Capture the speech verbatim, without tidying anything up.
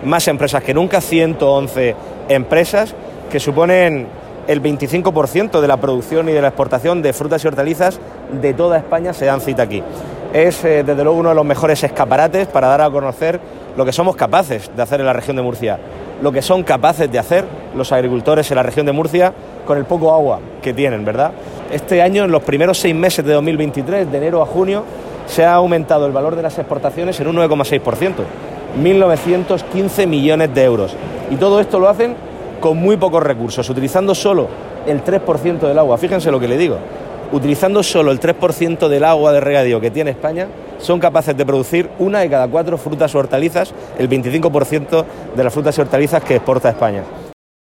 más empresas que nunca, ciento once empresas que suponen el veinticinco por ciento de la producción y de la exportación de frutas y hortalizas de toda España se dan cita aquí. Es eh, desde luego uno de los mejores escaparates para dar a conocer lo que somos capaces de hacer en la región de Murcia, lo que son capaces de hacer los agricultores en la región de Murcia con el poco agua que tienen, ¿verdad? Este año, en los primeros seis meses de dos mil veintitrés, de enero a junio, se ha aumentado el valor de las exportaciones en un nueve coma seis por ciento, mil novecientos quince millones de euros. Y todo esto lo hacen con muy pocos recursos, utilizando solo el tres por ciento del agua. Fíjense lo que le digo, utilizando solo el tres por ciento del agua de regadío que tiene España, son capaces de producir una de cada cuatro frutas o hortalizas, el veinticinco por ciento de las frutas y hortalizas que exporta España.